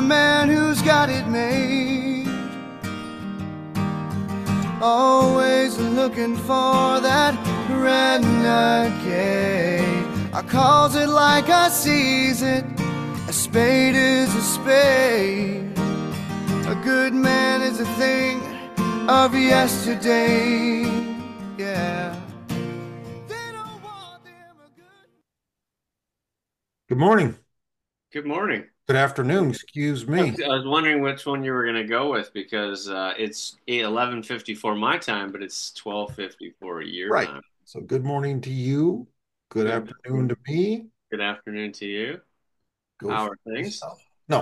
man who's got it made. Always looking for that renegade. I calls it like I sees it. A spade is a spade. A good man is a thing of yesterday. Yeah. They don't want them a good. Good morning. Good morning. Good afternoon. Excuse I me. was, I was wondering which one you were going to go with because it's 11:54 my time, but it's 12:54 your Right. time. So good morning to you. Good Good afternoon to me. good afternoon to you. Go How for are things? yourself. No,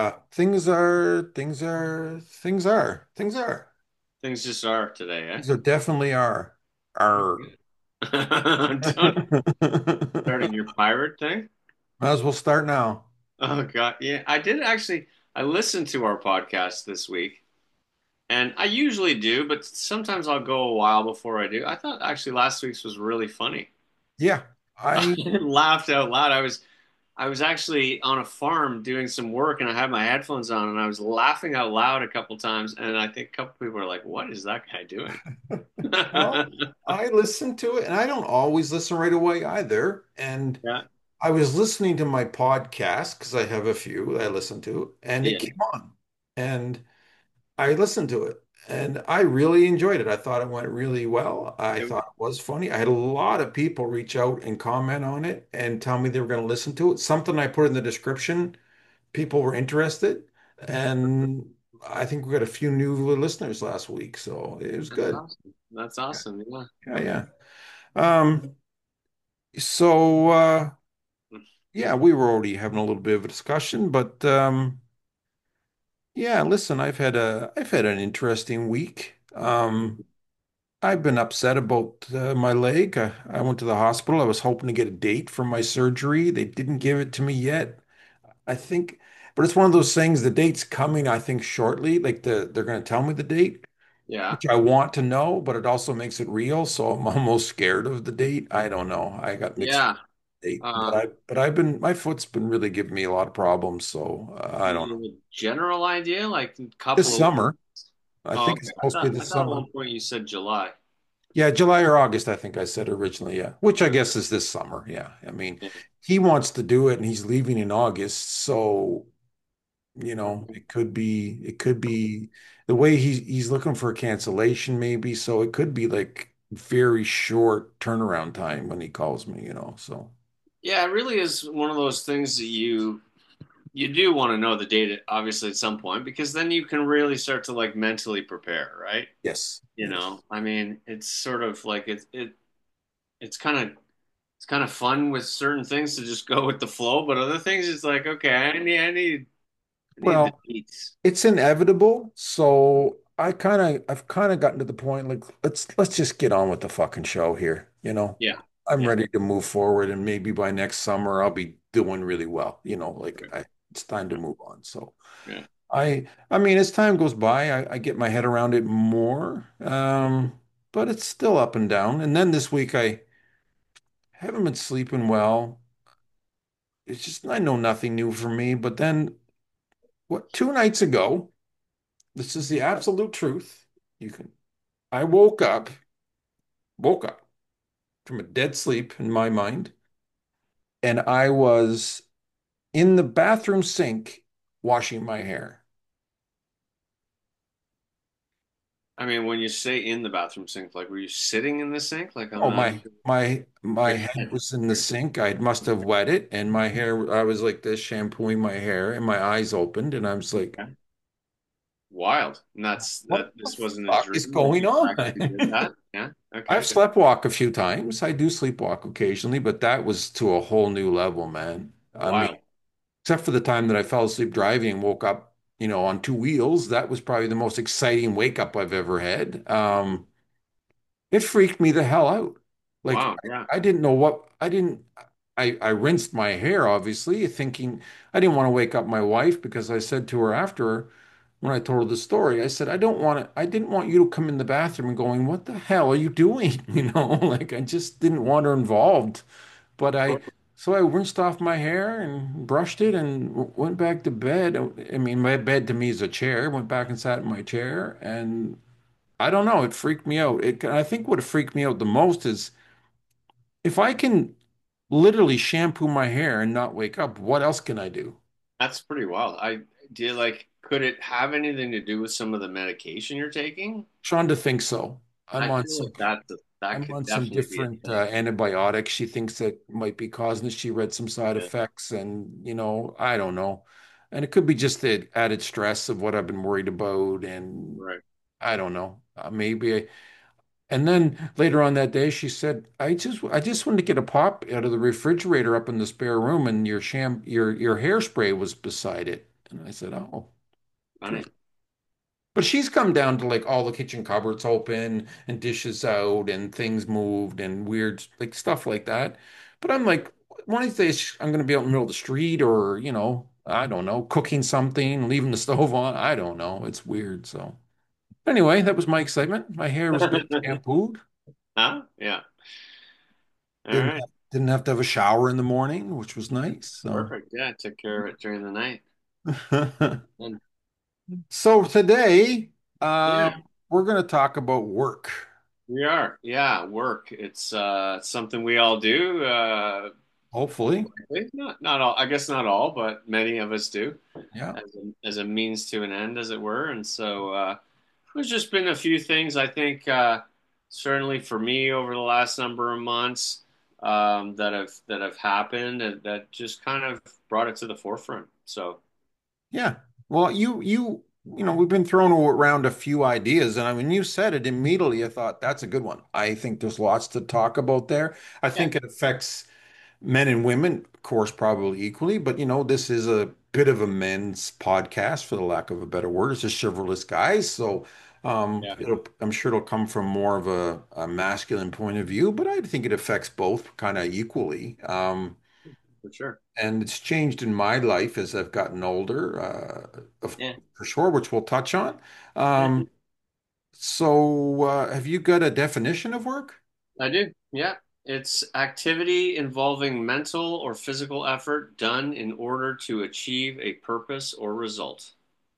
things are. Things just are today, eh? Things are definitely are. Are. Okay. Don't starting your pirate thing. Might as well start now. Oh God, yeah. I did actually. I listened to our podcast this week, and I usually do, but sometimes I'll go a while before I do. I thought actually last week's was really funny. Yeah. I I laughed out loud. I was actually on a farm doing some work and I had my headphones on and I was laughing out loud a couple times and I think a couple people were like, "What is that guy doing?" well, I listen to it and I don't always listen right away either. And Yeah, I was listening to my podcast because I have a few that I listen to, and it yeah, came on. And I listened to it and I really enjoyed it. I thought it went really well. I it, thought it was funny. I had a lot of people reach out and comment on it and tell me they were going to listen to it. Something I put in the description, people were interested. And I think we got a few new listeners last week. So it was that's good. awesome. That's awesome. Yeah. Yeah, yeah. Um, so yeah, we were already having a little bit of a discussion, but yeah, listen, I've had an interesting week. I've been upset about my leg. I went to the hospital. I was hoping to get a date for my surgery. They didn't give it to me yet. I think, but it's one of those things, the date's coming, I think, shortly. Like they're going to tell me the date, Yeah. which I want to know, but it also makes it real. So I'm almost scared of the date. I don't know. I got mixed Yeah. date, but Um, I've been, my foot's been really giving me a lot of problems. So I don't know. you have a general idea, like a couple This of summer, I oh, think okay. it's I supposed to thought be I this thought at summer. one point you said July. Yeah, July or August, I think I said originally. Yeah, which I guess is this summer. Yeah, I mean, Yeah. he wants to do it and he's leaving in August. So, Okay. it could be the way he's looking for a cancellation, maybe. So it could be like very short turnaround time when he calls me. So, Yeah, it really is one of those things that you do want to know the date obviously at some point because then you can really start to like mentally prepare, right? yes, yes. I mean, it's sort of like it's kind of it's kind of fun with certain things to just go with the flow, but other things it's like, okay, I need the Well, beats. it's inevitable. So I've kind of gotten to the point like let's just get on with the fucking show here. Yeah. I'm Yeah. ready to move forward and maybe by next summer I'll be doing really well. Like Okay. it's time to move on. So Yeah. I mean as time goes by, I get my head around it more. But it's still up and down. And then this week I haven't been sleeping well. It's just I know nothing new for me. But then what 2 nights ago, this is the absolute truth. You can I woke up from a dead sleep in my mind, and I was in the bathroom sink washing my hair. I mean, when you say in the bathroom sink, like were you sitting in the sink like on Oh, my your head head? was in the sink. I must have wet it, and my hair, I was like this shampooing my hair, and my eyes opened, and I was like, Okay. Wild. And what the this wasn't a fuck is dream that going you on? actually did that. Yeah. I've Okay. sleptwalked a few times. I do sleepwalk occasionally, but that was to a whole new level, man. I mean, Wild. except for the time that I fell asleep driving and woke up, on two wheels. That was probably the most exciting wake up I've ever had. It freaked me the hell out. Like Wow. Yeah. I didn't know what I didn't. I rinsed my hair, obviously, thinking I didn't want to wake up my wife because I said to her after when I told her the story, I said, I didn't want you to come in the bathroom and going, what the hell are you doing? Like I just didn't want her involved. But I So I rinsed off my hair and brushed it and went back to bed. I mean, my bed to me is a chair. Went back and sat in my chair, and I don't know, it freaked me out. I think what freaked me out the most is if I can literally shampoo my hair and not wake up, what else can I do? That's pretty wild. I did like, could it have anything to do with some of the medication you're taking? Shonda thinks so. I'm I on feel some like that I'm could on some definitely be a different thing. antibiotics. She thinks that might be causing it. She read some side Yeah, effects, and I don't know. And it could be just the added stress of what I've been worried about, and right. I don't know. And then later on that day, she said, I just wanted to get a pop out of the refrigerator up in the spare room, and your hairspray was beside it." And I said, "Oh, Funny. good." But she's come down to like all the kitchen cupboards open and dishes out and things moved and weird like stuff like that. But I'm like, one of these days I'm going to be out in the middle of the street or, I don't know, cooking something, leaving the stove on. I don't know. It's weird. So anyway, that was my excitement. My hair was good, shampooed. Huh? Yeah. All Didn't right. have, didn't have to have a shower in the morning, which was nice. So Perfect. Yeah, I took care of it during the night. And so today, yeah, we're going to talk about work, we are. Yeah, work. It's something we all do. hopefully. Not all. I guess not all, but many of us do, Yeah. as a means to an end, as it were. And so there's just been a few things I think certainly for me over the last number of months that have happened and that just kind of brought it to the forefront. So Yeah. Well, we've been throwing around a few ideas, and I mean, you said it immediately. I thought that's a good one. I think there's lots to talk about there. I yeah, think it affects men and women, of course, probably equally, but this is a bit of a men's podcast, for the lack of a better word. It's just chivalrous guys, so yeah, I'm sure it'll come from more of a masculine point of view, but I think it affects both kind of equally. for sure. And it's changed in my life as I've gotten older, Yeah, for sure, which we'll touch on. yeah, Have you got a definition of work? I do. Yeah. It's activity involving mental or physical effort done in order to achieve a purpose or result.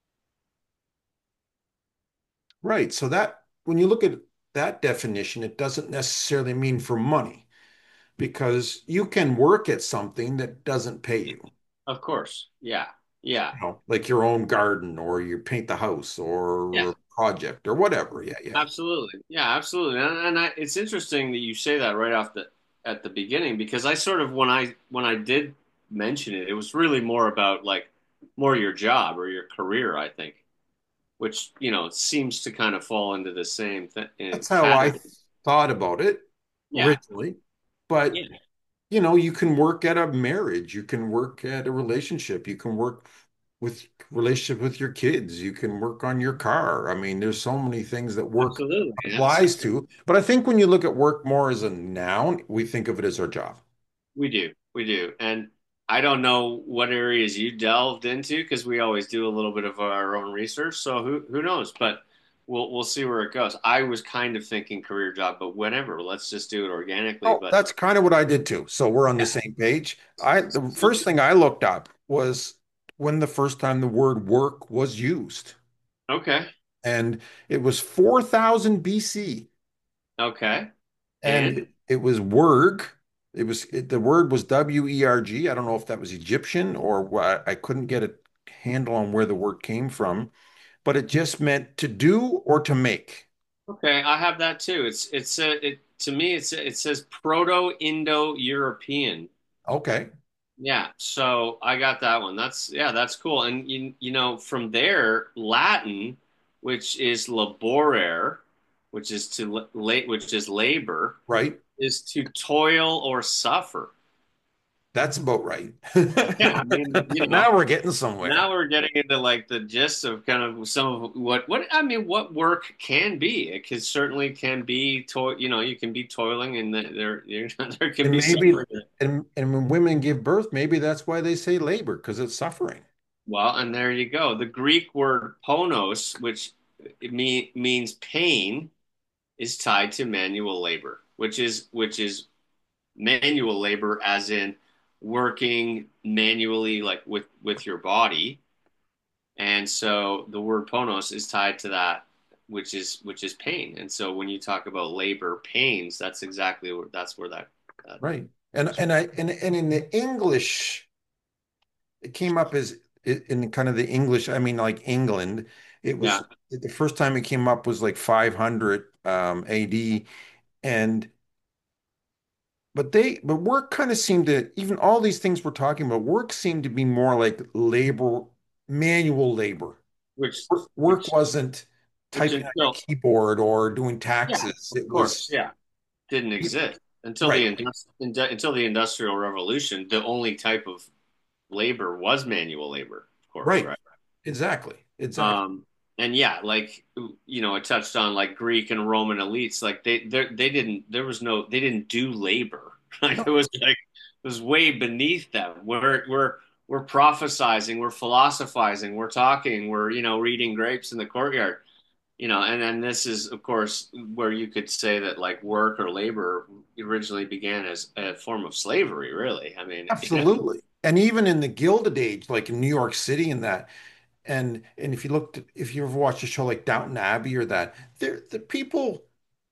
Right. So that when you look at that definition, it doesn't necessarily mean for money because you can work at something that doesn't pay you. Of course. Yeah. Yeah. Like your own garden or you paint the house Yeah. or a project or whatever. Yeah, yeah. Absolutely. Yeah, absolutely. It's interesting that you say that right off the at the beginning because I sort of when I did mention it, it was really more about like more your job or your career, I think, which, seems to kind of fall into the same That's how I category. thought about it Yeah. originally. But Yeah. you can work at a marriage, you can work at a relationship, you can work with relationship with your kids, you can work on your car. I mean, there's so many things that work Absolutely. applies to. But I think when you look at work more as a noun, we think of it as our job. We do. We do. And I don't know what areas you delved into because we always do a little bit of our own research. So who knows? But we'll see where it goes. I was kind of thinking career job, but whatever. Let's just do it organically. Oh, But that's kind of what I did too. So we're on the yeah. same page. The first thing I looked up was when the first time the word work was used. Okay. And it was 4000 BC. Okay. And And it was werg. The word was WERG. I don't know if that was Egyptian or what. I couldn't get a handle on where the word came from, but it just meant to do or to make. okay, I have that too. It to me it says Proto-Indo-European. Okay, Yeah, so I got that one. That's cool. And from there, Latin, which is laborare, which is which is labor, right. is to toil or suffer. That's about right. Yeah, I mean, Now we're getting somewhere. now we're getting into like the gist of kind of some of what I mean, what work can be. Certainly can be you can be toiling and there can And be maybe, suffering. and when women give birth, maybe that's why they say labor, because it's suffering. Well, and there you go. The Greek word ponos, which means pain, is tied to manual labor, which is manual labor as in working manually, like with your body. And so the word ponos is tied to that, which is pain. And so when you talk about labor pains, that's where that Right. And in the English, it came up as in kind of the English, I mean, like England, it yeah, was the first time it came up was like 500 AD. And but work kind of seemed to, even all these things we're talking about, work seemed to be more like labor, manual labor. which Work which wasn't which typing on your until keyboard or doing yeah, taxes. of It course, was yeah, didn't exist until right, until the Industrial Revolution. The only type of labor was manual labor, of course, right. right? Exactly. Exactly. Um, and yeah, like it touched on like Greek and Roman elites. Like they didn't there was no they didn't do labor. Like No, it was way beneath them. We're prophesizing, we're philosophizing, we're talking, we're reading grapes in the courtyard. And then this is of course where you could say that like work or labor originally began as a form of slavery. Really, I mean, absolutely. And even in the Gilded Age, like in New York City and that, and if you ever watched a show like Downton Abbey or that, the people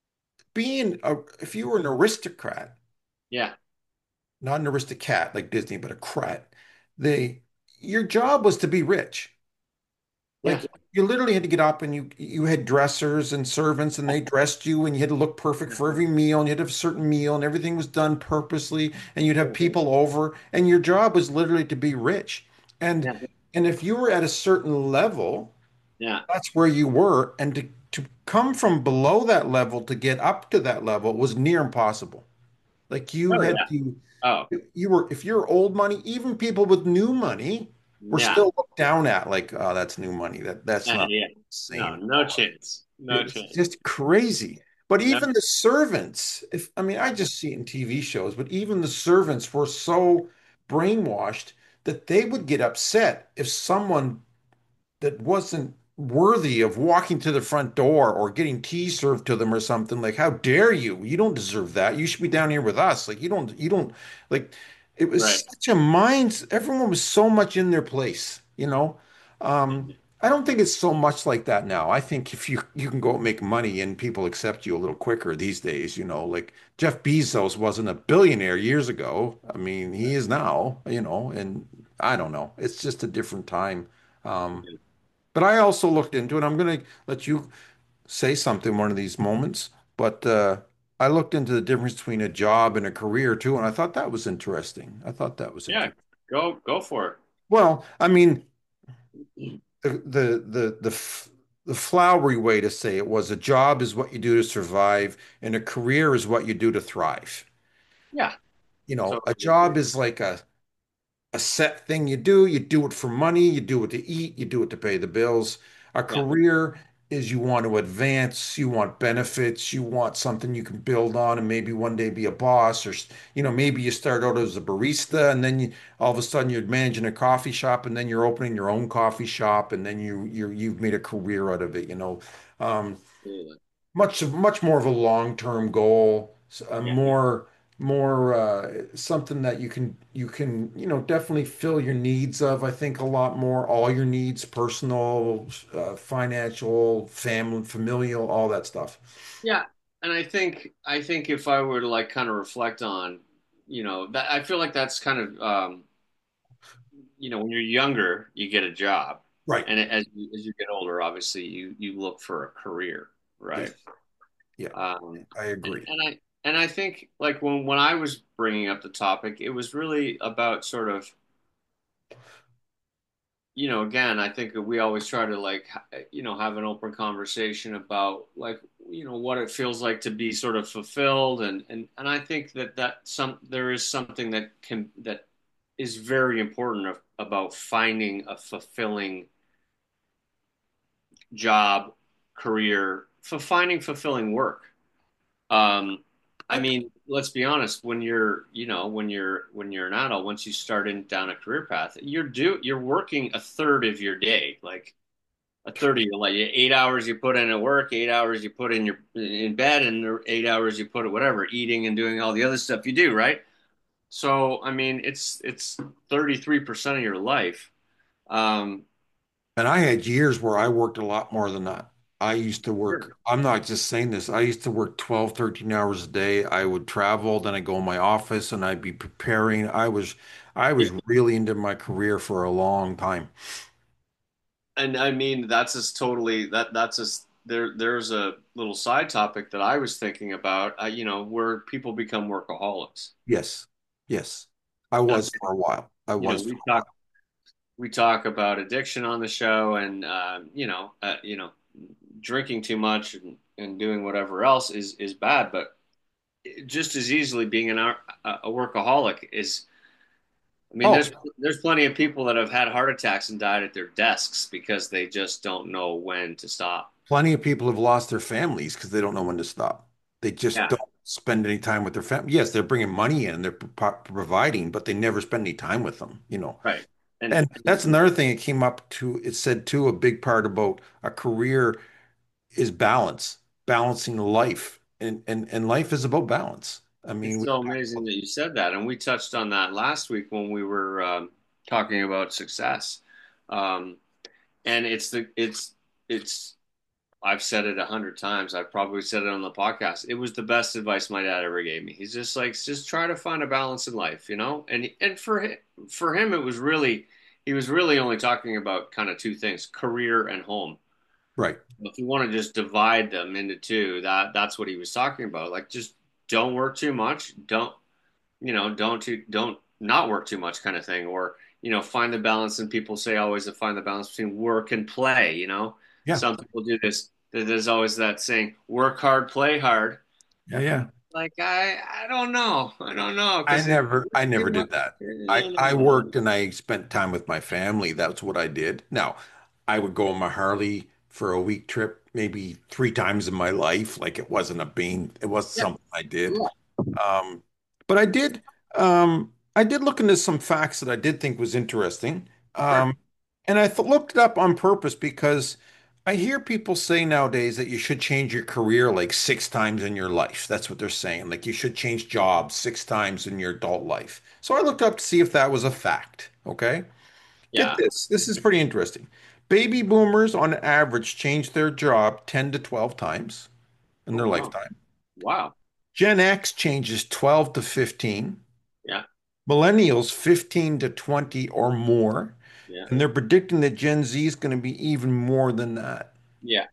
if you were an aristocrat, yeah, not an aristocrat like Disney, but a crat, they your job was to be rich. yeah, Like you literally had to get up and you had dressers and servants and they dressed you and you had to look perfect for every meal and you had to have a certain meal and everything was done purposely and you'd have people over and your job was literally to be rich. And yeah, and if you were at a certain level, yeah. that's where you were. And to come from below that level to get up to that level was near impossible. Like you Oh had yeah. to Oh you were if you're old money, even people with new money were yeah. still looked down at like, oh, that's new money. That's not Yeah. No, same at no all. chance. No It's chance. just crazy. But No. even the servants, if I mean, I just see it in TV shows, but even the servants were so brainwashed that they would get upset if someone that wasn't worthy of walking to the front door or getting tea served to them or something. Like, how dare you? You don't deserve that. You should be down here with us. Like, you don't like it was Right. such a mind, everyone was so much in their place. I don't think it's so much like that now. I think if you can go make money and people accept you a little quicker these days, like Jeff Bezos wasn't a billionaire years ago. I mean, he is now, and I don't know. It's just a different time. Um, but I also looked into it. I'm going to let you say something one of these moments. But I looked into the difference between a job and a career too, and I thought that was interesting. I thought that was Yeah. interesting. Go for Well, I mean, it. the flowery way to say it was a job is what you do to survive, and a career is what you do to thrive. Yeah. A Totally job agree. is like a set thing you do. You do it for money, you do it to eat, you do it to pay the bills. A Yeah. career is you want to advance, you want benefits, you want something you can build on and maybe one day be a boss or maybe you start out as a barista and then all of a sudden you're managing a coffee shop and then you're opening your own coffee shop and then you've made a career out of it. Um, Absolutely. much more of a long-term goal, Yeah. more something that you can definitely fill your needs of. I think a lot more, all your needs, personal, financial, family, familial, all that stuff. Yeah. And I think if I were to like kind of reflect on, that I feel like that's kind of when you're younger, you get a job. Right. And as you get older, obviously you look for a career, right? Yes. Yeah. Um, I and, agree. and I think like when I was bringing up the topic, it was really about sort of again, I think we always try to like have an open conversation about like what it feels like to be sort of fulfilled, and I think that there is something that is very important about finding a fulfilling job, career, for finding fulfilling work. Um, I I, mean, let's be honest. When you're an adult, once you start down a career path, you're working a third of your day, like a third of your like 8 hours you put in at work, 8 hours you put in bed, and the 8 hours you put at whatever, eating and doing all the other stuff you do, right? So, I mean, it's 33% of your life. Um, And I had years where I worked a lot more than that. I used to sure. work, I'm not just saying this, I used to work 12, 13 hours a day. I would travel, then I'd go in my office and I'd be preparing. I was Yeah. really into my career for a long time. And I mean, that's just totally that's just there's a little side topic that I was thinking about, where people become workaholics. Yes. Yes. I Uh, was for a while. I you know, was for a while. we talk about addiction on the show, and drinking too much and doing whatever else is bad, but just as easily being a workaholic is. I mean, Oh, there's plenty of people that have had heart attacks and died at their desks because they just don't know when to stop. plenty of people have lost their families because they don't know when to stop. They just Yeah, don't spend any time with their family. Yes, they're bringing money in, they're providing, but they never spend any time with them, you know. right. And And that's another thing it came up to. It said too, a big part about a career is balance, balancing life. And life is about balance. I mean, it's so amazing that you said that. And we touched on that last week when we were talking about success. Um, and it's I've said it 100 times. I've probably said it on the podcast. It was the best advice my dad ever gave me. He's just like, just try to find a balance in life, you know. And for him, it was really he was really only talking about kind of two things: career and home. right. If you want to just divide them into two, that's what he was talking about. Like, just don't work too much. Don't not work too much, kind of thing. Or find the balance. And people say always to find the balance between work and play. Yeah. Some people do this. There's always that saying, "Work hard, play hard." Yeah, yeah. Like, I don't know, I because never I never too much. did that. I No, no, I no. worked and I spent time with my family. That's what I did. Now, I would go on my Harley for a week trip maybe 3 times in my life. Like it wasn't Yeah, something I did. yeah, Um, but I did look into some facts that I did think was interesting. sure. And I looked it up on purpose because I hear people say nowadays that you should change your career like 6 times in your life. That's what they're saying. Like you should change jobs 6 times in your adult life. So I looked up to see if that was a fact. Okay. Get Yeah. this. This is pretty interesting. Baby boomers on average change their job 10 to 12 times in Oh their wow, lifetime. wow. Gen X changes 12 to 15. Yeah, Millennials 15 to 20 or more. yeah, And they're predicting that Gen Z is going to be even more than that. yeah.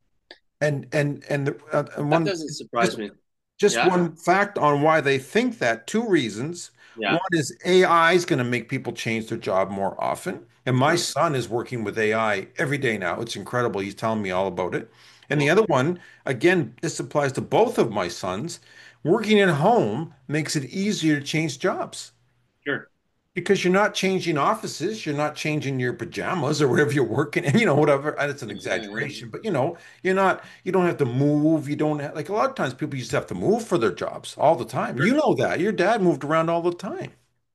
And That one doesn't surprise just me. just Yeah, one fact on why they think that, two reasons. yeah. One is AI is going to make people change their job more often. And my Sure. son is working with AI every day now. It's incredible. He's telling me all about it. And the Cool. other one, again, this applies to both of my sons. Working at home makes it easier to change jobs. Sure. Because you're not changing offices, you're not changing your pajamas or whatever you're working in, whatever. And it's an Yeah, yeah. exaggeration, but you don't have to move. You don't have, like a lot of times people used to have to move for their jobs all the time. Sure. You know that. Your dad moved around all the time.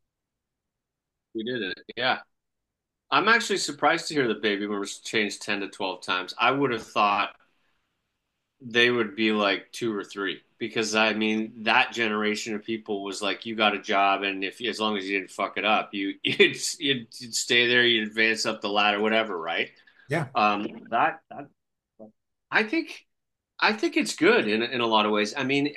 We did it. Yeah. I'm actually surprised to hear that baby boomers changed 10 to 12 times. I would have thought they would be like two or three because I mean that generation of people was like you got a job and if as long as you didn't fuck it up you'd stay there, you'd advance up the ladder, whatever, right? Yeah. That I think I think it's good in a lot of ways. I mean,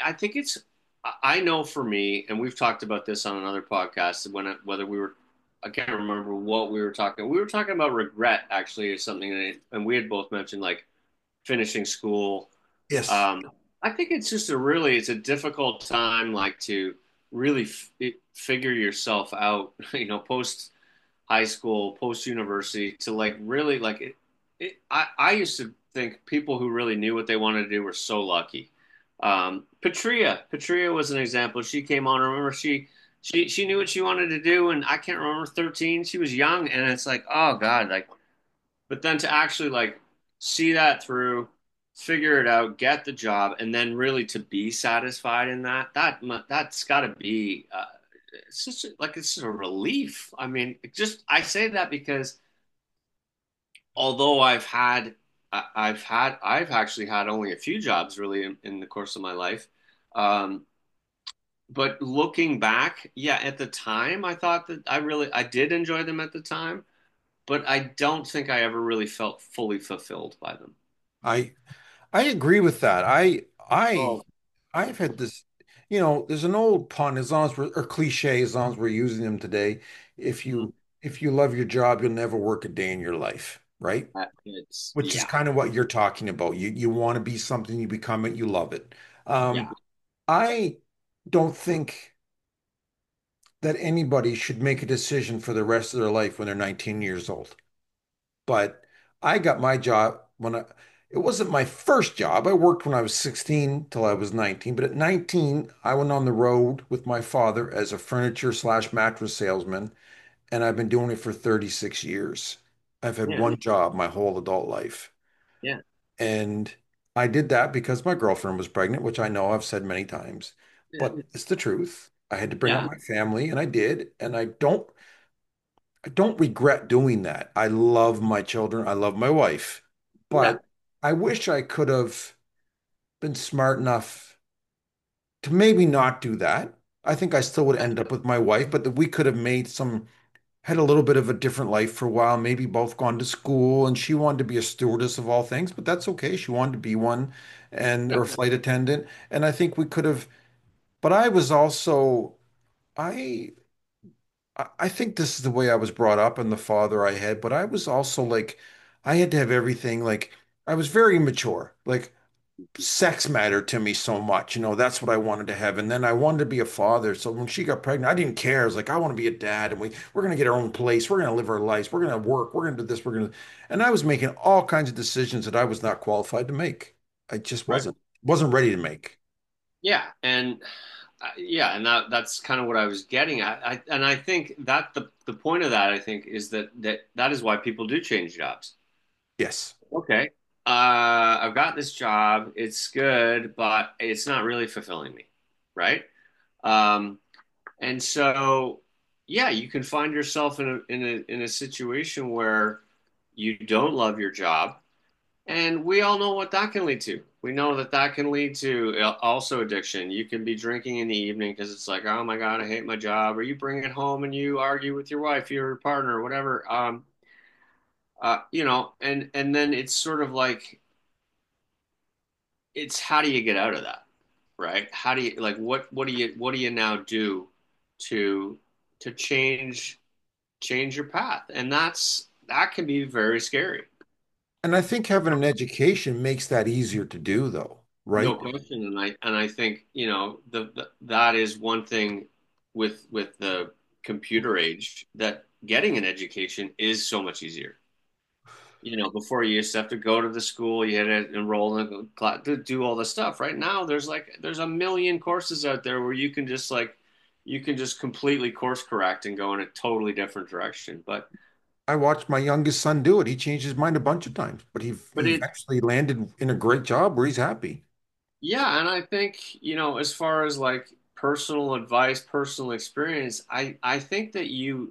I know for me, and we've talked about this on another podcast whether we were I can't remember what we were talking. We were talking about regret actually or something, and we had both mentioned like finishing school. Yes. um, I think it's just it's a difficult time, like to really figure yourself out, post high school, post university, to like really like I used to think people who really knew what they wanted to do were so lucky. Patria was an example. She came on. Remember, she knew what she wanted to do, and I can't remember 13. She was young, and it's like, oh God, like but then to actually like see that through, figure it out, get the job, and then really to be satisfied in that's got to be it's just like it's just a relief. I mean, I say that because although I've actually had only a few jobs really in the course of my life. Um, but looking back, yeah, at the time, I thought that I did enjoy them at the time, but I don't think I ever really felt fully fulfilled by them. I I agree with that. I Oh, I've had this, there's an old pun, as long as we're, or cliche, as long as we're using them today. If mm, you if you love your job, you'll never work a day in your life, right? it's Which is yeah, kind of what you're talking about. You want to be something, you become it, you love it. yeah, I don't think that anybody should make a decision for the rest of their life when they're 19 years old. But I got my job it wasn't my first job. I worked when I was 16 till I was 19. But at 19, I went on the road with my father as a furniture slash mattress salesman, and I've been doing it for 36 years. I've had yeah, one job my whole adult life. yeah, And I did that because my girlfriend was pregnant, which I know I've said many times, yeah, but it's the truth. I had to bring up yeah, my family, and I did, and I don't regret doing that. I love my children. I love my wife, yeah, but I wish I could have been smart enough to maybe not do that. I think I still would end up with my wife, but that we could have had a little bit of a different life for a while, maybe both gone to school, and she wanted to be a stewardess of all things, but that's okay. She wanted to be one or a flight attendant. And I think we could have, but I was also, I think this is the way I was brought up and the father I had, but I was also like, I had to have everything. Like, I was very immature. Like, sex mattered to me so much. That's what I wanted to have. And then I wanted to be a father. So when she got pregnant, I didn't care. I was like, I want to be a dad, and we're going to get our own place. We're going to live our lives. We're going to work. We're going to do this. And I was making all kinds of decisions that I was not qualified to make. I just right, wasn't ready to make. yeah, and yeah, and that's kind of what I was getting at. And I think that the point of that, I think, is that is why people do change jobs. Yes. Okay, I've got this job. It's good, but it's not really fulfilling me, right? Um, and so, yeah, you can find yourself in a situation where you don't love your job, and we all know what that can lead to. We know that that can lead to also addiction. You can be drinking in the evening because it's like, oh my God, I hate my job. Or you bring it home and you argue with your wife, your partner, whatever. And then it's sort of like, it's how do you get out of that, right? How do you like what do you now do to to change your path? And that can be very scary. And I think having an education makes that easier to do, though, No right? question, and I think that is one thing with the computer age that getting an education is so much easier. Before you used to have to go to the school, you had to enroll in a class to do all the stuff. Right now, there's a million courses out there where you can just completely course correct and go in a totally different direction. But I watched my youngest son do it. He changed his mind a bunch of times, but he but it eventually landed in a great job where he's happy. Yeah, and I think, as far as like personal advice, personal experience, I think that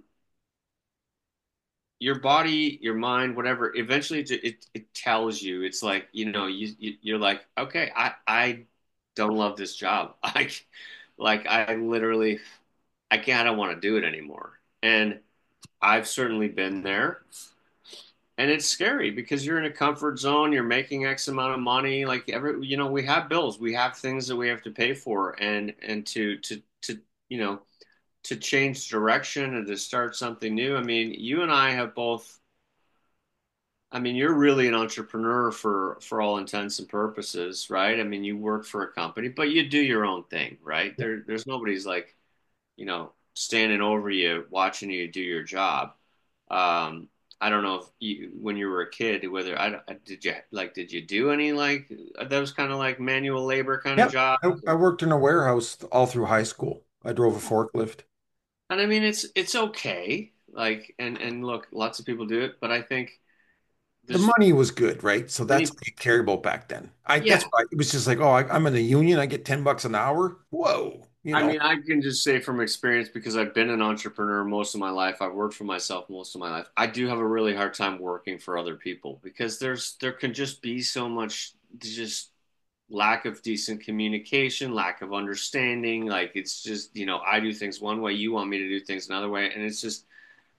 your body, your mind, whatever, eventually it tells you. It's like, you're like, okay, I don't love this job. I literally I don't want to do it anymore. And I've certainly been there. And it's scary because you're in a comfort zone, you're making X amount of money, like we have bills, we have things that we have to pay for, and to you know to change direction and to start something new. I mean, you and I have both. I mean, you're really an entrepreneur for all intents and purposes, right? I mean, you work for a company, but you do your own thing, right? There's nobody's like, standing over you, watching you do your job. Um, I don't know if when you were a kid, whether did you do any like those kind of like manual labor kind of Yep. jobs? I worked in a warehouse all through high school. I drove a forklift. And I mean, it's okay. Like, and look, lots of people do it, but I think The there's money was good, right? So that's many. what you cared about back then. That's Yeah, why it was just like, oh, I'm in a union. I get $10 an hour. Whoa, I mean, I can just say from experience because I've been an entrepreneur most of my life. I've worked for myself most of my life. I do have a really hard time working for other people because there can just be so much just lack of decent communication, lack of understanding. Like it's just, I do things one way, you want me to do things another way, and it's just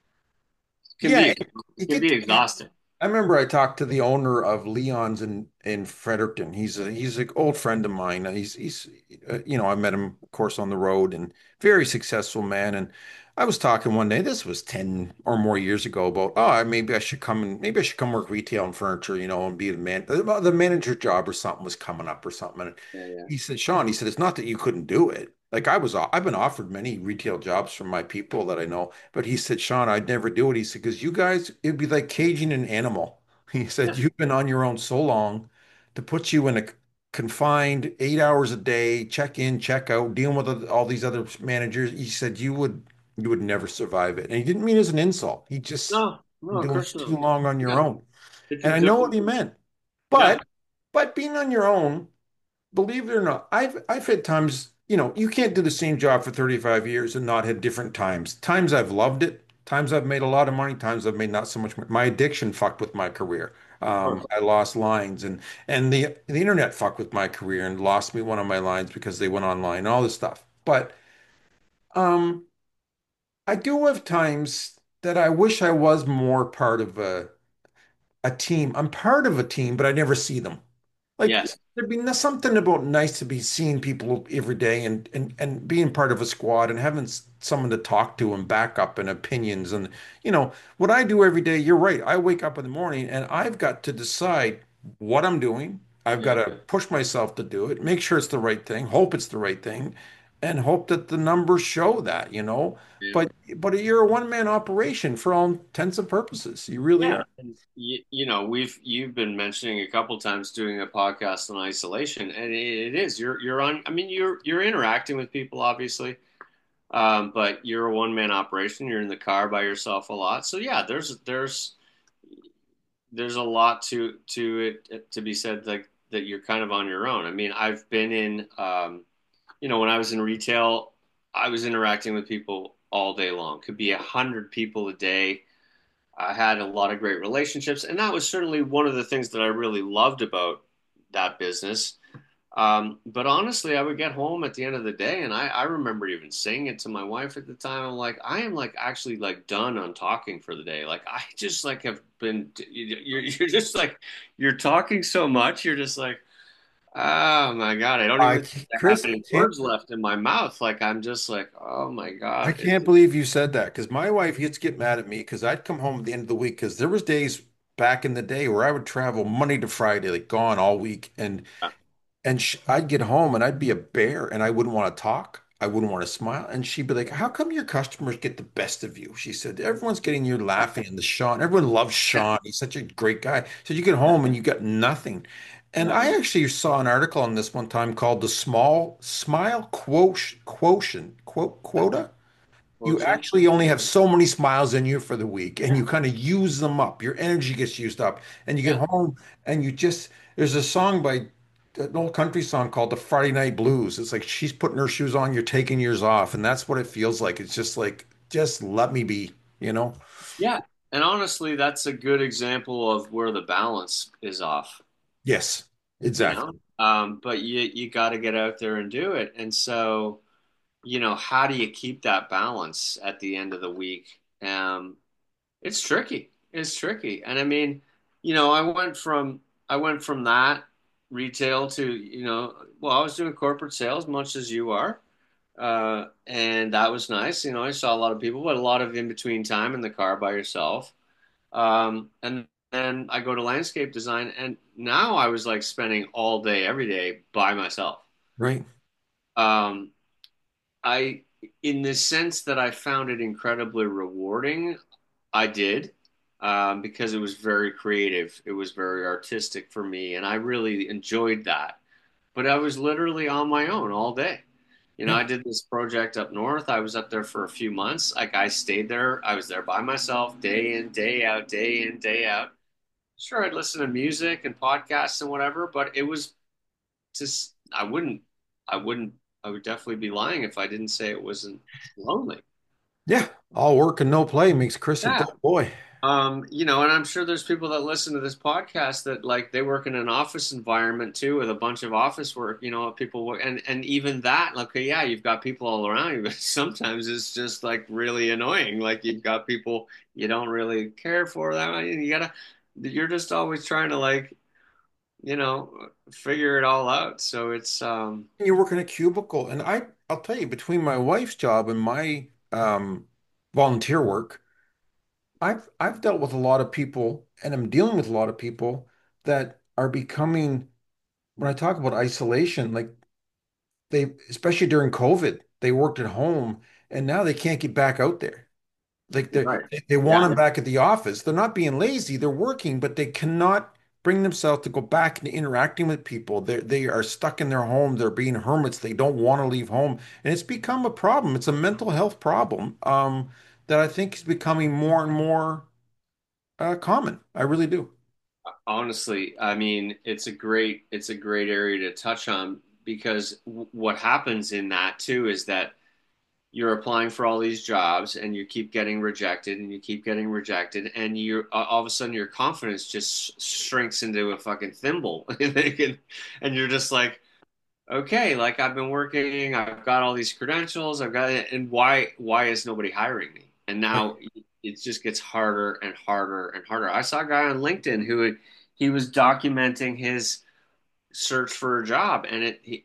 can Yeah, be you can get be to be. exhausting. I remember I talked to the owner of Leon's in Fredericton. He's an old friend of mine. I met him, of course, on the road, and very successful man. And I was talking one day. This was 10 or more years ago about maybe I should come work retail and furniture, and be the manager job or something was coming up or something. And Yeah, yeah. he said, Sean, he said, it's not that you couldn't do it. Like I've been offered many retail jobs from my people that I know, but he said, Sean, I'd never do it. He said, because you guys, it'd be like caging an animal. He said, Yeah. you've been on your own so long to put you in a confined 8 hours a day, check in, check out, dealing with all these other managers. He said, you would never survive it. And he didn't mean it as an insult. He just No, no, of doing course it too not. long on your Yeah, own. it's a And I know what different. he meant. Yeah, But being on your own, believe it or not, I've had times, you can't do the same job for 35 years and not had different times. Times I've loved it, times I've made a lot of money, times I've made not so much money. My addiction fucked with my career. of course. I lost lines and the internet fucked with my career and lost me one of my lines because they went online and all this stuff. But um I do have times that I wish I was more part of a team. I'm part of a team, but I never see them. Like Yes. there'd be something about nice to be seeing people every day and being part of a squad and having someone to talk to and back up and opinions and what I do every day. You're right. I wake up in the morning and I've got to decide what I'm doing. I've got Yeah. to push myself to do it, make sure it's the right thing, hope it's the right thing, and hope that the numbers show that. Yeah. But you're a one-man operation for all intents and purposes. You really Yeah. are. And you've been mentioning a couple times doing a podcast on isolation, and it is you're on. I mean, you're interacting with people, obviously, but you're a one man operation. You're in the car by yourself a lot. So yeah, there's a lot to it to be said, like that you're kind of on your own. I mean, I've been in, when I was in retail, I was interacting with people all day long. Could be 100 people a day. I had a lot of great relationships, and that was certainly one of the things that I really loved about that business. But honestly, I would get home at the end of the day, and I remember even saying it to my wife at the time. I'm like, I am like actually like done on talking for the day. Like I just like have been. You're just like you're talking so much. You're just like, oh my God, I don't even think I have Chris, any words left in my mouth. Like I'm just like, oh my I God, can't believe you said that because my wife used to get mad at me because I'd come home at the end of the week because there was days back in the day where I would travel Monday to Friday, like gone all week, and I'd get home and I'd be a bear and I wouldn't want to talk. I wouldn't want to smile. And she'd be like, how come your customers get the best of you? She said, everyone's getting you laughing and the Sean. Everyone loves Sean. He's such a great guy. So you get home and you got nothing. And no, I actually saw an article on this one time called the small smile quota. You quotient. actually only have so many smiles in you for the week and you kind of use them up. Your energy gets used up and you get Yeah. home and there's a song by an old country song called the Friday Night Blues. It's like she's putting her shoes on, you're taking yours off. And that's what it feels like. It's just like, just let me be, you know? Yeah. And honestly, that's a good example of where the balance is off, Yes, you exactly. know? But you got to get out there and do it. And so, how do you keep that balance at the end of the week? It's tricky. It's tricky. And I mean, I went from that retail to, I was doing corporate sales much as you are. And that was nice. I saw a lot of people, but a lot of in between time in the car by yourself. And then I go to landscape design, and now I was like spending all day, every day by myself. Right. Um, I, in the sense that I found it incredibly rewarding, I did, because it was very creative. It was very artistic for me, and I really enjoyed that. But I was literally on my own all day. Yeah. I did this project up north. I was up there for a few months. Like I stayed there. I was there by myself, day in, day out, day in, day out. Sure, I'd listen to music and podcasts and whatever, but it was just I wouldn't I would definitely be lying if I didn't say it wasn't lonely. Yeah. All work and no play makes Chris a Yeah. dull boy. And I'm sure there's people that listen to this podcast that like they work in an office environment too with a bunch of office work, people work and even that, like, okay, yeah, you've got people all around you, but sometimes it's just like really annoying. Like you've got people you don't really care for that much, and you're just always trying to like, you know, figure it all out. So it's You work in a cubicle, and I'll tell you, between my wife's job and my volunteer work, I've dealt with a lot of people, and I'm dealing with a lot of people that are becoming, when I talk about isolation, like especially during COVID, they worked at home, and now they can't get back out there. Like right. they want Yeah. them back at the office. They're not being lazy, they're working, but they cannot bring themselves to go back into interacting with people. They are stuck in their home. They're being hermits. They don't want to leave home. And it's become a problem. It's a mental health problem that I think is becoming more and more common. I really do. Honestly, I mean, it's a great area to touch on because what happens in that too is that you're applying for all these jobs and you keep getting rejected and you keep getting rejected and you all of a sudden your confidence just shrinks into a fucking thimble and you're just like, okay, like I've been working, I've got all these credentials, I've got it, and why is nobody hiring me? And now it just gets harder and harder and harder. I saw a guy on LinkedIn he was documenting his search for a job, and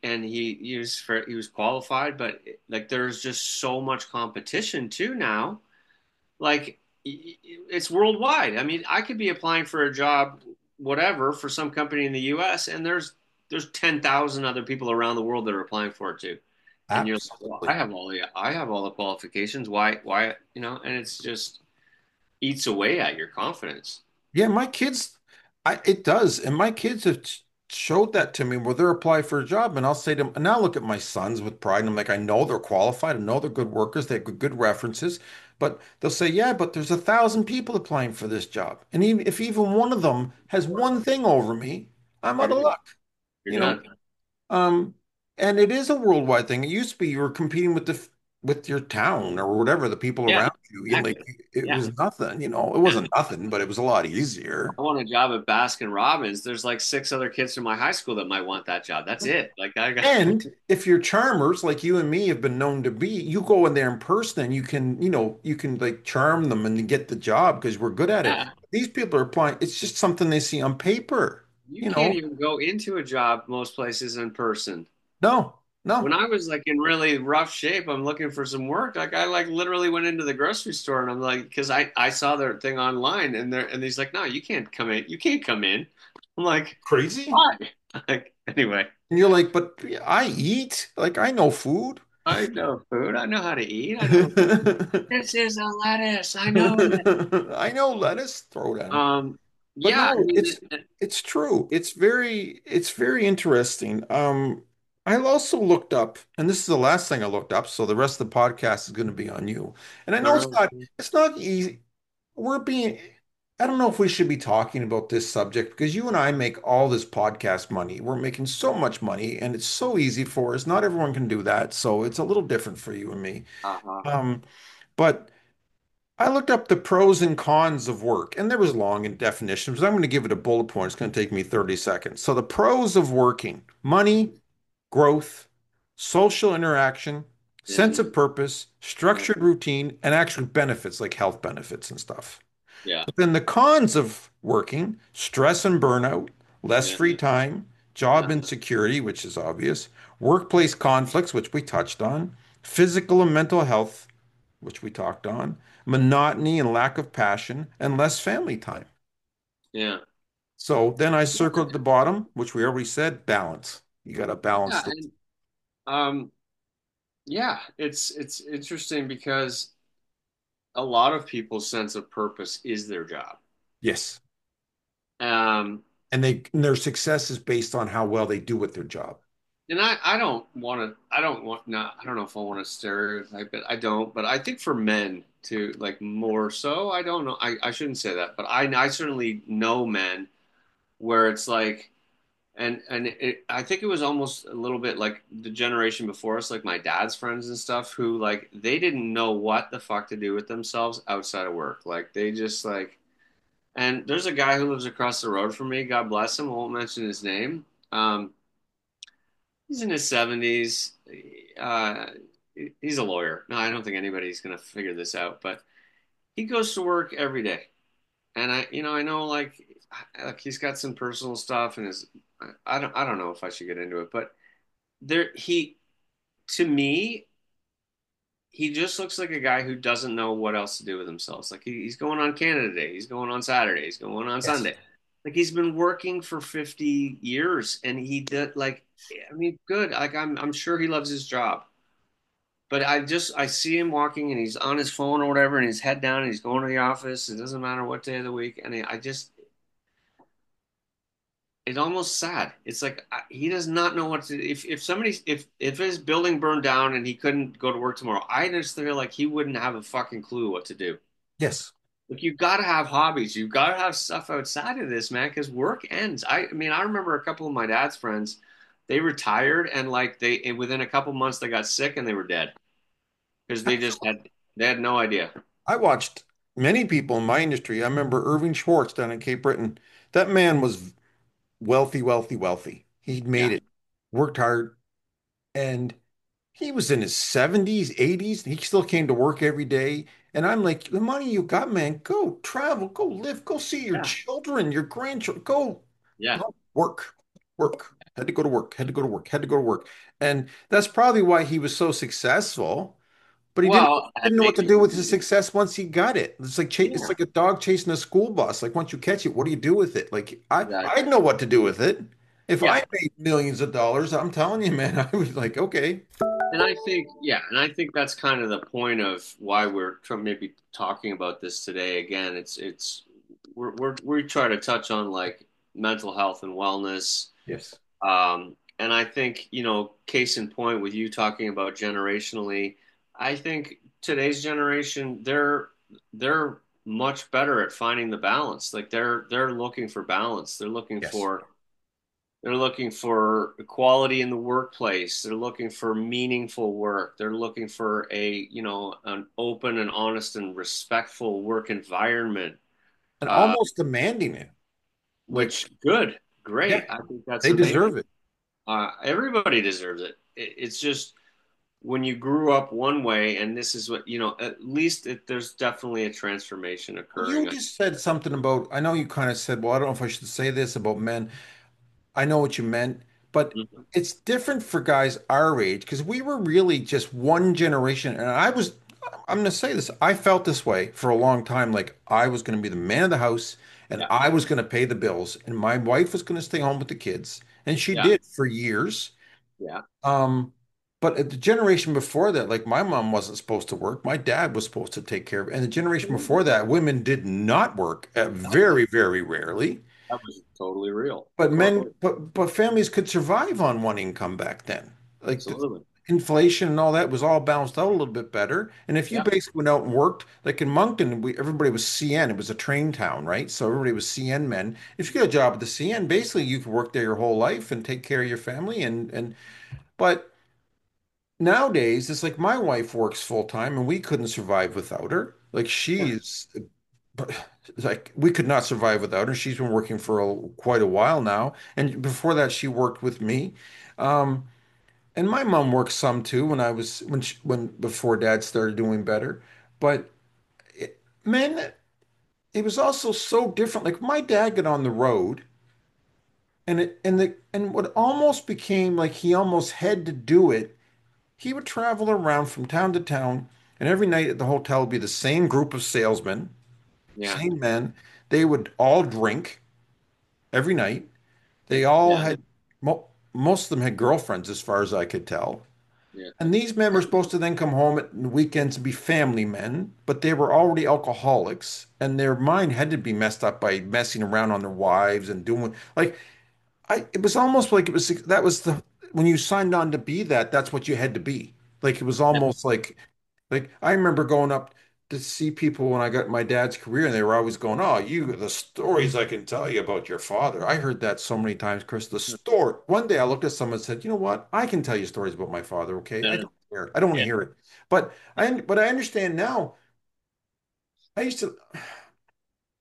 he was qualified, but like there's just so much competition too now. Like it's worldwide. I mean, I could be applying for a job, whatever, for some company in the U.S., and there's 10,000 other people around the world that are applying for it too. And you're like, well, Absolutely. I have all the qualifications. Why, and it's just eats away at your confidence. Yeah, my kids, it does. And my kids have showed that to me where they're applying for a job. And I'll say to them, and now look at my sons with pride. And I'm like, I know they're qualified. I know they're good workers. They have good references. But they'll say, yeah, but there's 1,000 people applying for this job. And even if even one of them has one thing over me, I'm out You're of luck, you're you know. done. Um, and it is a worldwide thing. It used to be you were competing with with your town or whatever, the people Yeah, around you. Like exactly. it Yeah. was nothing, It wasn't nothing, but it was a lot easier. I want a job at Baskin Robbins. There's like six other kids from my high school that might want that job. That's it. Like I got, And if you're charmers like you and me have been known to be, you go in there in person and you can like charm them and get the job because we're good at it. yeah. These people are applying, it's just something they see on paper, You you can't know? even go into a job most places in person. No, When no, I was like in really rough shape, I'm looking for some work. Like I like literally went into the grocery store and I'm like, because I saw their thing online and he's like, no, you can't come in. You can't come in. I'm like, crazy. why? Like anyway, And you're like, but I eat, like I know food. I know food. I know how to eat. I know this is a lettuce. I know it. I know lettuce, throw down. But Yeah, I no, mean, it's true. It's very interesting. I also looked up, and this is the last thing I looked up, so the rest of the podcast is going to be on you. And I know it's not easy. We're being I don't know if we should be talking about this subject because you and I make all this podcast money. We're making so much money and it's so easy for us. Not everyone can do that, so it's a little different for you and me. uh-huh. Um, but I looked up the pros and cons of work, and there was long in definitions. But I'm going to give it a bullet point. It's going to take me 30 seconds. So the pros of working: money, growth, social interaction, Yeah, sense of purpose, yeah, structured routine, and actual benefits like health benefits and stuff. yeah, But then the cons of working: stress and burnout, less yeah, free time, yeah, job insecurity, which is obvious, workplace conflicts, which we touched on, physical and mental health, which we talked on, monotony and lack of passion, and less family time. yeah. So then I circled at the bottom, which we already said, balance. You got to balance Yeah, this. and um, yeah, it's interesting because a lot of people's sense of purpose is their job. Yes. Um, And their success is based on how well they do at their job. and I don't want to, I don't want, not, I don't know if I want to stereotype it. I don't, but I think for men to like more so, I don't know. I shouldn't say that, but I certainly know men where it's like, I think it was almost a little bit like the generation before us, like my dad's friends and stuff, who like they didn't know what the fuck to do with themselves outside of work. Like they just like And there's a guy who lives across the road from me. God bless him. I won't mention his name. He's in his 70s. Uh, he's a lawyer. No, I don't think anybody's going to figure this out, but he goes to work every day. And I know like he's got some personal stuff and his, I don't know if I should get into it, but to me, he just looks like a guy who doesn't know what else to do with himself. Like he's going on Canada Day, he's going on Saturday, he's going on Yes. Sunday. Like he's been working for 50 years and he did like, I mean, good. Like I'm sure he loves his job. But I see him walking and he's on his phone or whatever and he's head down and he's going to the office. It doesn't matter what day of the week. And I just it's almost sad. It's like he does not know what to. If somebody if his building burned down and he couldn't go to work tomorrow, I just feel like he wouldn't have a fucking clue what to do. Yes. Like you got to have hobbies. You got to have stuff outside of this, man, because work ends. I mean, I remember a couple of my dad's friends. They retired and like and within a couple months they got sick and they were dead because they had no idea. I watched many people in my industry. I remember Irving Schwartz down in Cape Breton. That man was wealthy, wealthy, wealthy. He'd made Yeah, it, worked hard, and he was in his 70s, 80s. He still came to work every day. And I'm like, the money you got, man, go travel, go live, go see your yeah, children, your grandchildren, go yeah. work, work. Had to go to work, had to go to work, had to go to work. And that's probably why he was so successful. But he Well, that didn't know what makes to it do with his easy. success once he got it. It's Yeah, like a dog chasing a school bus. Like once you catch it, what do you do with it? Like I exactly. know what to do with it. If Yeah. I made millions of dollars, I'm telling you, man, I was like, okay, And I think, yeah, and I think that's kind of the point of why we're maybe talking about this today. Again, we try to touch on like mental health and wellness. yes. And I think, case in point with you talking about generationally, I think today's generation, they're much better at finding the balance. Like they're looking for balance. Yes. They're looking for equality in the workplace. They're looking for meaningful work. They're looking for an open and honest and respectful work environment. And Uh, almost demanding it. Like, which good, yeah, great. I think that's they amazing. deserve it. Everybody deserves it. It's just when you grew up one way, and this is what At least there's definitely a transformation Well, you occurring. just said something about, I know you kind of said, well, I don't know if I should say this about men. I know what you meant, but Mhm. it's different for guys our age because we were really just one generation. And I'm going to say this, I felt this way for a long time. Like I was going to be the man of the house and Yeah, I was going to pay the bills and my wife was going to stay home with the kids. And she yeah, did for years. yeah. Um, but at the generation before that, like my mom wasn't supposed to work. My dad was supposed to take care of it. And the generation before that, women did not work, very, very rarely. That was totally real. But Totally, but families could survive on one income back then. Like the absolutely. inflation and all that was all balanced out a little bit better. And if you Yeah. basically went out and worked, like in Moncton, everybody was CN. It was a train town, right? So everybody was CN men. If you get a job at the CN, basically you could work there your whole life and take care of your family. But nowadays, it's like my wife works full time and we couldn't survive without her. Like Yeah. she's like we could not survive without her. She's been working for quite a while now, and before that, she worked with me. Um, and my mom worked some too when before Dad started doing better. But man, it was also so different. Like my dad got on the road, and what almost became like he almost had to do it. He would travel around from town to town, and every night at the hotel would be the same group of salesmen, Yeah. same men. They would all drink every night. They all Yeah. had, most of them had girlfriends, as far as I could tell. Yeah. And these men were supposed to then come home at the weekends and be family men, but they were already alcoholics, and their mind had to be messed up by messing around on their wives and doing like it was almost like it was that was the when you signed on to be that, that's what you had to be. Like it was Yeah. almost like I remember going up to see people when I got my dad's career, and they were always going, "Oh, the stories I can tell you about your father." I heard that so many times, Chris. The story. One day I looked at someone and said, "You know what? I can tell you stories about my father, okay? I Yeah. don't care. I don't want to Yeah. hear it." But I understand now. I used to.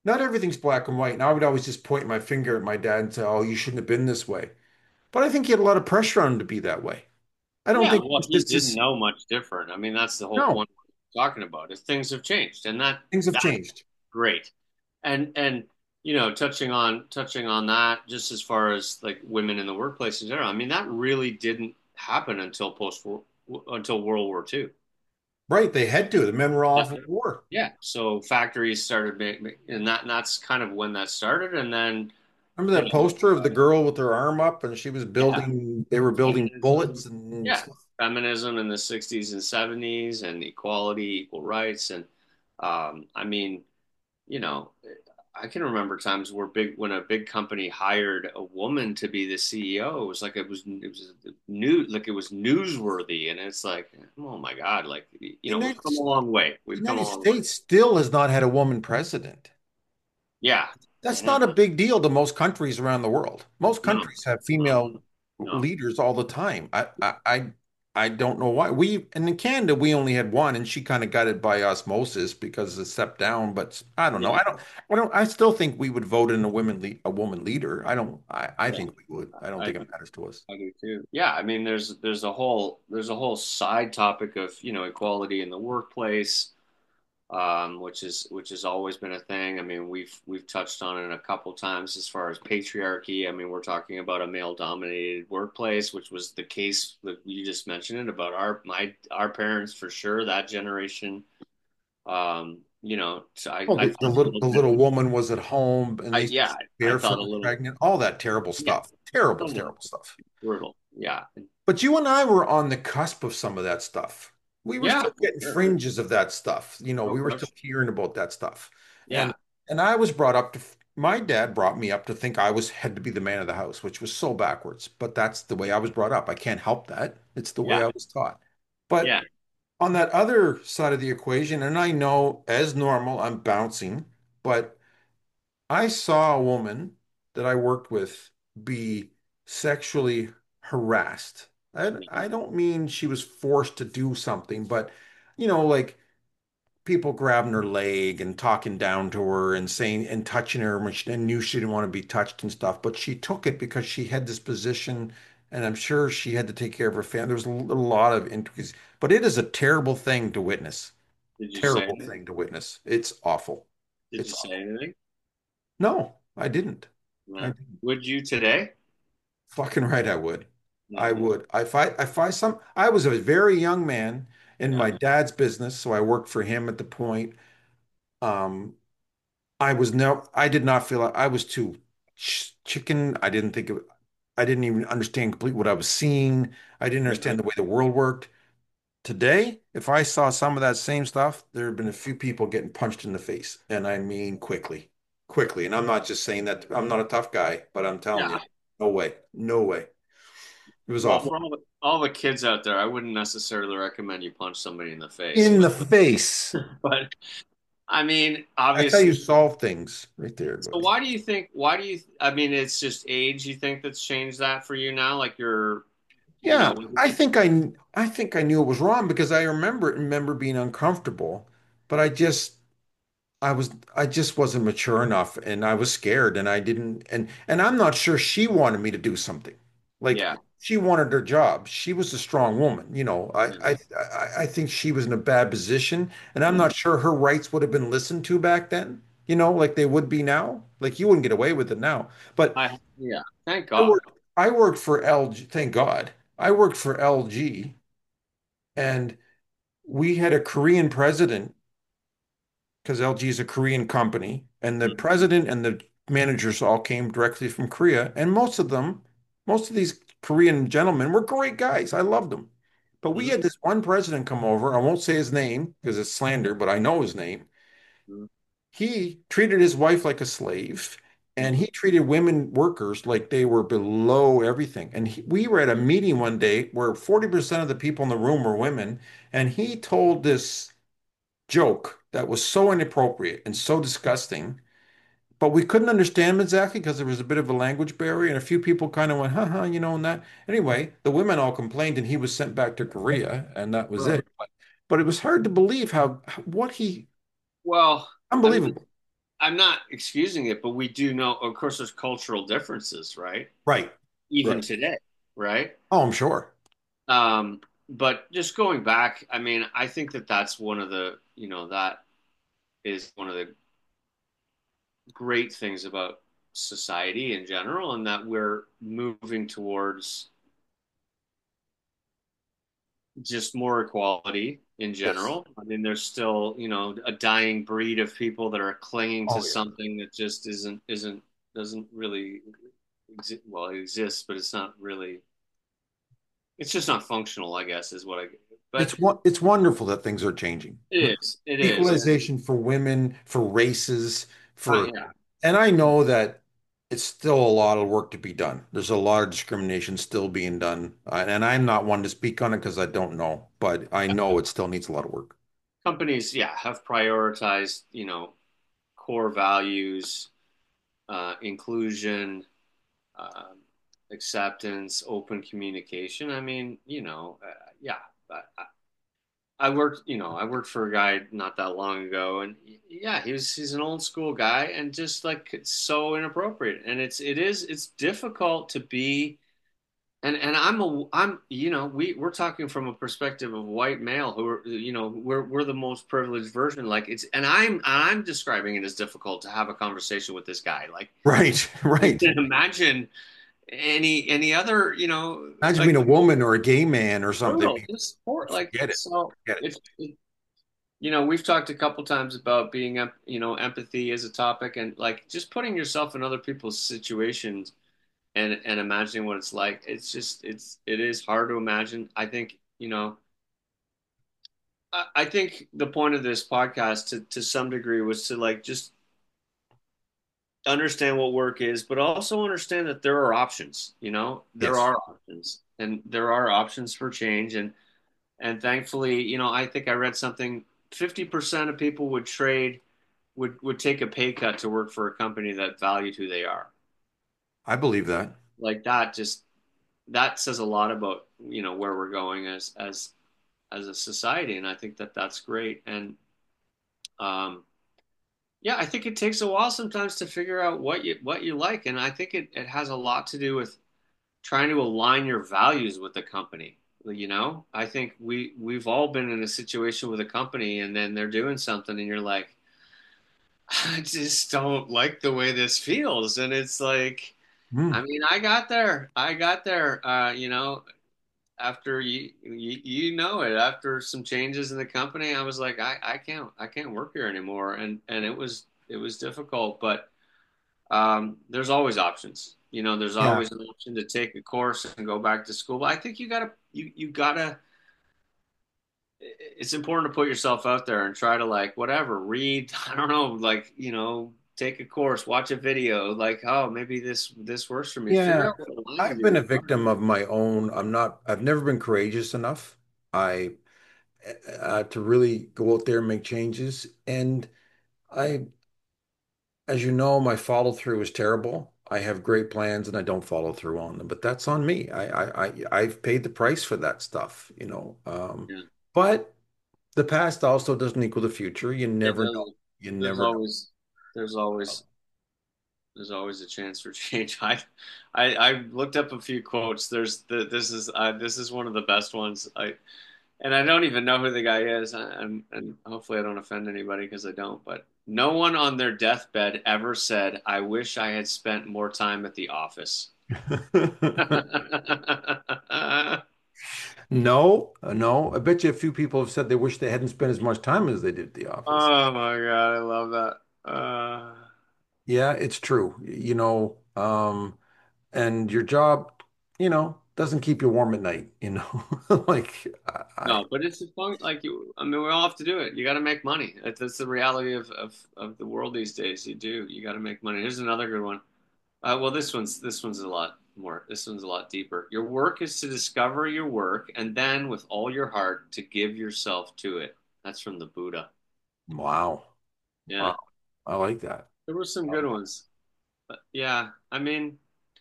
Not everything's black and white. And I would always just point my finger at my dad and say, "Oh, you shouldn't have been this way." But I think he had a lot of pressure on him to be that way. I don't Yeah, think it well, was he just didn't his. know much different. I mean, that's the whole No, point we're talking about is things have changed, and things have that's changed. great. And touching on that, just as far as like women in the workplace in general, I mean, that really didn't happen until until World War II. Right, they had to. The men were Yeah, off at war. yeah. So factories started and that's kind of when that started, and then Remember you that know, poster of the girl with her arm up and she was yeah, building, they were building feminism, bullets and yeah, stuff. feminism in the '60s and '70s, and equality, equal rights, and I mean, you know, I can remember times where big when a big company hired a woman to be the CEO, it was like it was new like it was newsworthy, and it's like, oh my God, like The we've United, come a long way. the We've come a United long way. States still has not had a woman president. Yeah. That's Mhm. not a big deal to most countries around the world. Most No, countries have no, female no. leaders all the time. I don't know why. And in Canada we only had one, and she kind of got it by osmosis because of the step down. But I don't know. Yeah. I still think we would vote in a woman leader. I Yeah. think we would. I don't I think do. it matters to us. I do too. Yeah, I mean, there's a whole side topic of equality in the workplace, which has always been a thing. I mean, we've touched on it a couple times as far as patriarchy. I mean, we're talking about a male dominated workplace, which was the case that you just mentioned it about our parents for sure, that generation. So Oh, I the thought a little the bit. little woman was at home and they Yeah, I care for thought a her little. pregnant. All that terrible Yeah, stuff. Terrible, somewhat terrible stuff. brutal. Yeah, But you and I were on the cusp of some of that stuff. We were yeah, still for getting sure. fringes of that stuff. Oh, We were still gosh. hearing about that stuff. Yeah, And I was brought up to my dad brought me up to think I was had to be the man of the house, which was so backwards. But that's the way I was brought up. I can't help that. It's the way yeah, I was taught. But yeah. on that other side of the equation, and I know as normal, I'm bouncing, but I saw a woman that I worked with be sexually harassed. I don't mean she was forced to do something, but like people grabbing her leg and talking down to her and saying and touching her when she knew she didn't want to be touched and stuff. But she took it because she had this position, and I'm sure she had to take care of her family. There was a lot of intricacies, but it is a terrible thing to witness. Did you say Terrible anything? thing to witness. It's awful. Did you It's say awful. anything? No, I didn't. I No. didn't. Would you today? Fucking right, I would. I Hmm. would. If I some I was a very young man in Yeah, my dad's business, so I worked for him at the point. Um, I did not feel I was too chicken. I didn't even understand completely what I was seeing. I didn't yeah, understand the way the world worked. Today, if I saw some of that same stuff, there have been a few people getting punched in the face, and I mean quickly, quickly. And I'm not just saying that I'm not a tough guy, but I'm telling yeah. you, no way, no way. It was Well, awful. for all the kids out there, I wouldn't necessarily recommend you punch somebody in the face. In the face. But I mean, That's how you obviously. solve things right there, So buddy. why do you think? Why do you? I mean, it's just age. You think that's changed that for you now? Like you're, you Yeah, know, I think I knew it was wrong because I remember being uncomfortable, but I just wasn't mature enough and I was scared and I didn't and I'm not sure she wanted me to do something. Like yeah, she wanted her job. She was a strong woman, yeah, I think she was in a bad position and I'm mhm. not sure her rights would have been listened to back then, like they would be now. Like you wouldn't get away with it now. But Yeah. Thank I God. worked I worked for LG, thank God. I worked for LG and we had a Korean president because LG is a Korean company, and the Mhm. president and the managers all came directly from Korea, and most of these Korean gentlemen were great guys. I loved them. But we Mhm. had this one president come over. I won't say his name because it's slander, but I know his name. Mhm. He treated his wife like a slave, and Mhm. he treated women workers like they were below everything. And we were at a meeting one day where 40% of the people in the room were women, and he told this joke that was so inappropriate and so disgusting, but we couldn't understand him exactly because there was a bit of a language barrier, and a few people kind of went, haha, and that. Anyway, the women all complained, and he was sent back to Korea, and that was Right. it. But it was hard to believe what he, Well, I mean, unbelievable. I'm not excusing it, but we do know, of course, there's cultural differences, right? Right. Even Right. today, right? Oh, I'm sure. But just going back, I mean, I think that that's one of the, that is one of the great things about society in general, and that we're moving towards just more equality in Yes. general. I mean, there's still, a dying breed of people that are clinging to Oh, yeah. something that just doesn't really well, it exists, but it's just not functional, I guess, is what but It's wonderful that things are changing. it is, and Equalization for women, for races, for, yeah, and I know that it's still a lot of work to be done. There's a lot of discrimination still being done. And I'm not one to speak on it because I don't know, but I know it still needs a lot of work. companies, yeah, have prioritized, core values, inclusion, um, acceptance, open communication. I mean, yeah, I worked for a guy not that long ago, and yeah, he's an old school guy, and just like it's so inappropriate, and it's difficult to be. And I'm we're talking from a perspective of white male who are we're the most privileged version, like it's, and I'm describing it as difficult to have a conversation with this guy, like Right, you right. can imagine any other, Imagine like being a woman or a gay man or something. brutal, just for like, Forget it. so Forget it. we've talked a couple times about being empathy as a topic, and like just putting yourself in other people's situations and imagining what it's like. It's just it is hard to imagine. I think, I think the point of this podcast to some degree was to like just understand what work is, but also understand that there are options, there Yes. are options, and there are options for change. And thankfully, I think I read something, 50% of people would would take a pay cut to work for a company that valued who they are. I believe that. Like that just that says a lot about, where we're going as a society, and I think that that's great. And um yeah, I think it takes a while sometimes to figure out what you like, and I think it has a lot to do with trying to align your values with the company. I think we've all been in a situation with a company, and then they're doing something and you're like, I just don't like the way this feels. And it's like, I Hmm. mean, I got there, after you know it, after some changes in the company, I was like, I can't work here anymore. And it was difficult, but there's always options. There's Yeah. always an option to take a course and go back to school. But I think you gotta. It's important to put yourself out there and try to, like, whatever, read. I don't know, like, take a course, watch a video. Like, oh, maybe this works for me. Figure Yeah. out what aligns with I've you. been a victim of my own. I've never been courageous enough. I to really go out there and make changes. And I, as you know, my follow through is terrible. I have great plans and I don't follow through on them, but that's on me. I've paid the price for that stuff, you know. Yeah, But the past also doesn't equal the future. You it never know. doesn't. You There's never know. always there's always there's always a chance for change. I looked up a few quotes. This is one of the best ones. I don't even know who the guy is, and hopefully I don't offend anybody because I don't. But no one on their deathbed ever said, "I wish I had spent more time at the office." No, no. I bet you a few people have said they wish they hadn't spent as much time as they did at the office. Oh my God, I love that. Yeah, it's true. And your job, doesn't keep you warm at night, Like No, but it's a fun, like I mean, we all have to do it. You got to make money. That's the reality of the world these days. You got to make money. Here's another good one. Well, this one's a lot more. This one's a lot deeper. Your work is to discover your work, and then with all your heart to give yourself to it. That's from the Buddha. wow. Yeah, Wow. I like that. there were some I good like ones. But yeah, I mean,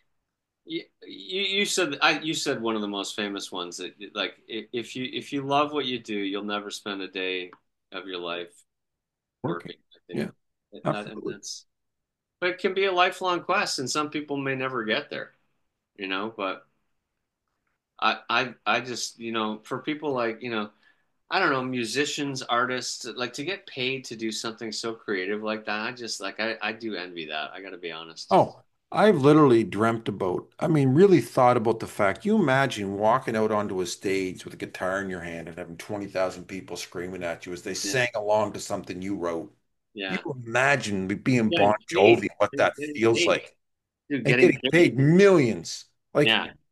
you said one of the most famous ones that, like, if you love what you do, you'll never spend a day of your life working. working. I think Yeah. And Absolutely. that's, but it can be a lifelong quest, and some people may never get there, but I just, for people like, I don't know, musicians, artists, like to get paid to do something so creative like that. I just like, I do envy that. I got to be honest. Oh, I've literally dreamt about, I mean, really thought about the fact, you imagine walking out onto a stage with a guitar in your hand and having 20,000 people screaming at you as they Yeah. sang along to something you wrote. You Yeah. imagine being Bon Getting paid. Jovi, what that Getting feels paid. like, Dude, and getting getting paid. paid millions. Like, Yeah.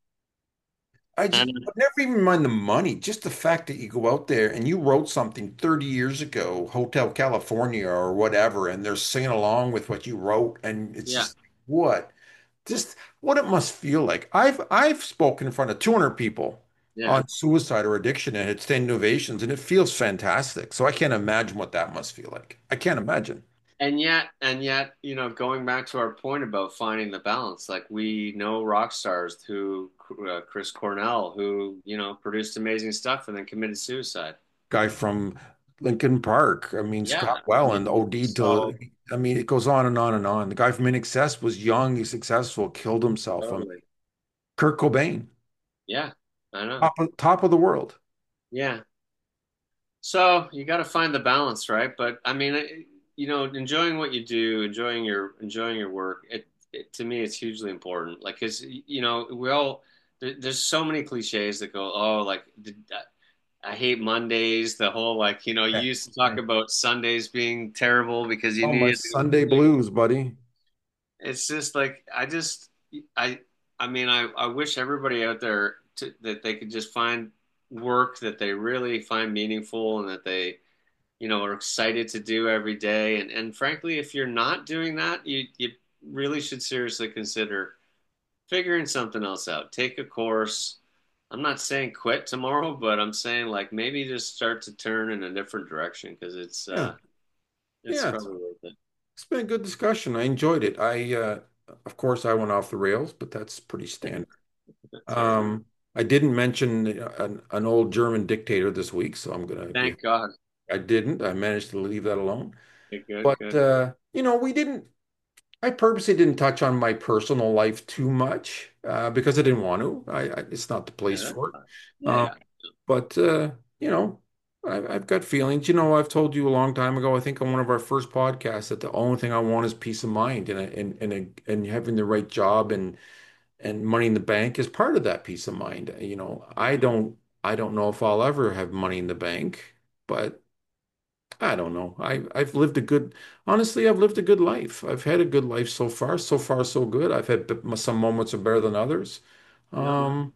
I And never even mind the money, just the fact that you go out there and you wrote something 30 years ago, Hotel California or whatever, and they're singing along with what you wrote, and it's yeah. just what? Just what it must feel like. I've spoken in front of 200 people Yeah. on suicide or addiction and it's 10 innovations, and it feels fantastic. So I can't imagine what that must feel like. I can't imagine. And yet, going back to our point about finding the balance, like we know rock stars who, Chris Cornell, who, produced amazing stuff and then committed suicide. Guy from Lincoln Park. I mean, Yeah. Scott I Weiland, mean, OD till, so I mean, it goes on and on and on. The guy from INXS was young, he's successful, killed himself. I mean, totally. Kurt Cobain, Yeah. I know. top of the world. Yeah. So you got to find the balance, right? But I mean, enjoying what you do, enjoying your work. It to me, it's hugely important. Like, cause we all there's so many cliches that go, oh, like I hate Mondays. The whole like, you Yeah. used to talk Yeah. about Sundays being terrible because you Oh, my needed to. Sunday blues, buddy. It's just like I I mean I wish everybody out there that they could just find work that they really find meaningful and that they are excited to do every day. And frankly, if you're not doing that, you really should seriously consider figuring something else out. Take a course. I'm not saying quit tomorrow, but I'm saying like maybe just start to turn in a different direction because Yeah. it's Yeah. probably worth it. It's been a good discussion. I enjoyed it. Of course, I went off the rails, but that's pretty standard. That's all right. Um, I didn't mention an old German dictator this week, so I'm gonna be. Thank God. I didn't. I managed to leave that alone. Okay, good, But good. we didn't. I purposely didn't touch on my personal life too much because I didn't want to. It's not the Yeah, place that's for it. fine. Yeah, Um, yeah. but you know, I've got feelings. I've told you a long time ago. I think on one of our first podcasts that the only thing I want is peace of mind, and having the right job and money in the bank is part of that peace of mind. I don't know if I'll ever have money in the bank, but I don't know. Honestly, I've lived a good life. I've had a good life so far. So far, so good. I've had some moments are better than others. Yeah. Um,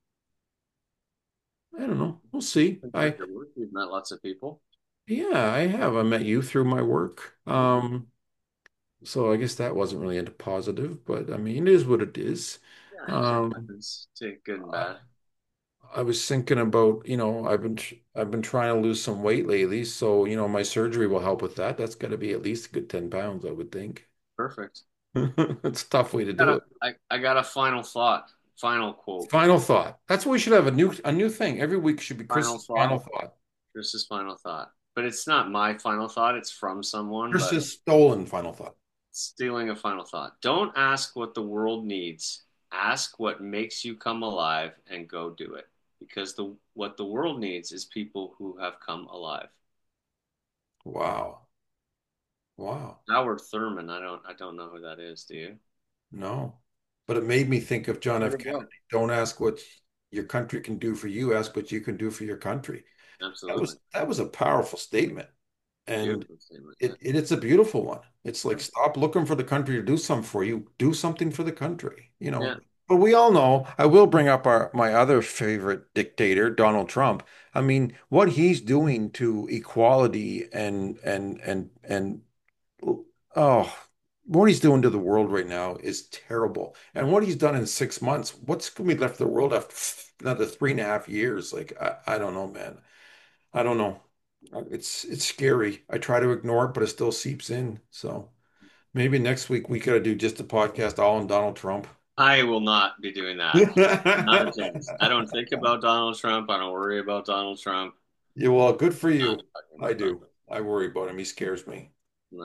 I don't know. We'll see. Enjoyed your work. You've met lots of people. Yeah, I have. I met you through my work. Yeah, So I guess that wasn't really into positive, but I mean, it is what it is. yeah, shit Um, happens. Take good and I, bad. I was thinking about, I've been trying to lose some weight lately, so my surgery will help with that. That's got to be at least a good 10 pounds, I would think. Perfect. It's a tough way to Got do a, it. I got a final thought, final quote, Final thought. That's what we should have a new thing. Every week should be final Chris's thought. final thought. Chris's final thought. But it's not my final thought. It's from someone, but Chris's stolen final thought. stealing a final thought. Don't ask what the world needs. Ask what makes you come alive and go do it. Because what the world needs is people who have come alive. Wow. Wow. Howard Thurman, I don't know who that is, do you? No. But it made me think of John There F. you go. Kennedy. Don't ask what your country can do for you, ask what you can do for your country. That Absolutely. was that was a powerful statement. And Beautiful statement. it's a beautiful one. It's like Yeah. stop looking for the country to do something for you. Do something for the country. Yeah. But we all know, I will bring up my other favorite dictator, Donald Trump. I mean, what he's doing to equality and oh, what he's doing to the world right now is terrible. And what he's done in 6 months, what's going to be left of the world after another 3.5 years? Like, I don't know, man. I don't know. It's scary. I try to ignore it, but it still seeps in. So maybe next week we gotta do just a podcast all on Donald Trump. I will not be doing that. Not a chance. I don't think about Donald Trump. I don't worry about Donald Trump. Yeah, well, good for Not you. talking I about Donald do. I worry about him. He scares me. Trump. No.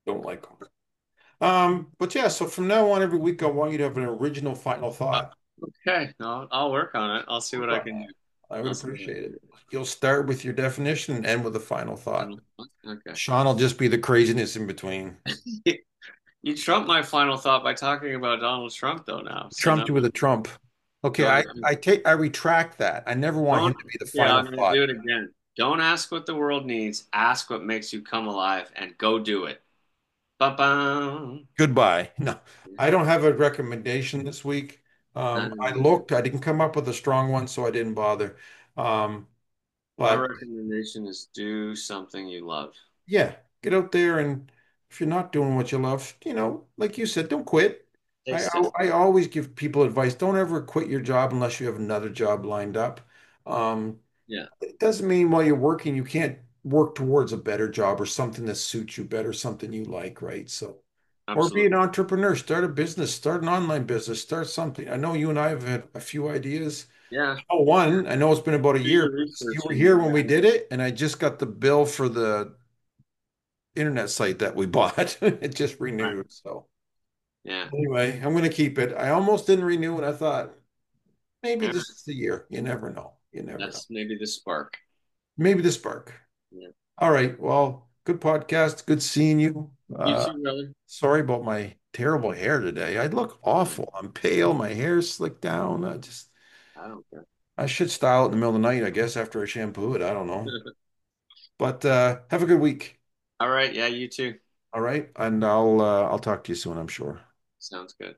Don't like them. But yeah, so from now on, every week, I want you to have an original final thought. Okay, I'll work on it. I'll see what I can do. I would I'll see what I appreciate can it. You'll start with your definition and end with a final thought. do. Okay. Sean will just be the craziness in between. You trumped my final thought by talking about Donald Trump, though, now. So no, Trumped you with a Trump. Okay, no, I retract that. I never want him don't. to be the Yeah, final I'm going to thought. do it again. Don't ask what the world needs. Ask what makes you come alive, and go do it. Ba-bam. Goodbye. No, I don't have a recommendation this week. I looked, I didn't come up with a strong one, so I didn't bother. Um, My but recommendation is do something you love. yeah, get out there and if you're not doing what you love, like you said, don't quit. Stay I still. I always give people advice, don't ever quit your job unless you have another job lined up. Um, Yeah, it doesn't mean while you're working you can't work towards a better job or something that suits you better, something you like, right? So, or be absolutely. an entrepreneur, start a business, start an online business, start something. I know you and I have had a few ideas. Yeah, Oh, one, I know it's been about a do year. your You research were and here when we did it, and I just got the bill for the internet site that we bought. It just right. renewed. So Yeah, anyway, I'm going to keep it. I almost didn't renew, and I thought maybe yeah. this is the year. You never know. You never know. That's maybe the spark. Maybe the spark. Yeah. All right. Well, good podcast. Good seeing you. You Uh, too, brother. sorry about my terrible hair today. I look awful. I'm pale. My hair's slicked down. I don't care. I should style it in the middle of the night, I guess, after I shampoo it. I don't know. But have a good week. All right. Yeah, you too. All right. And I'll talk to you soon, I'm sure. Sounds good.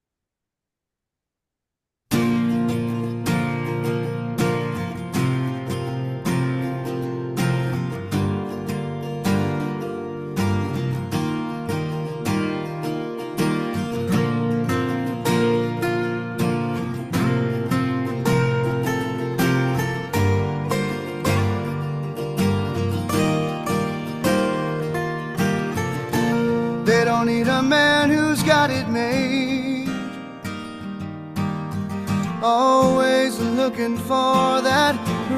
They don't need a man who's got it made. Always looking for that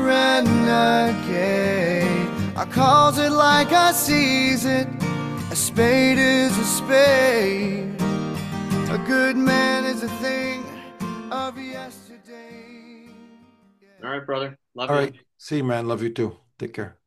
renegade. I calls it like I sees it. A spade is a spade. A good man is a thing of yesterday. All right, brother. Love All you. right. See you, man. Love you too. Take care.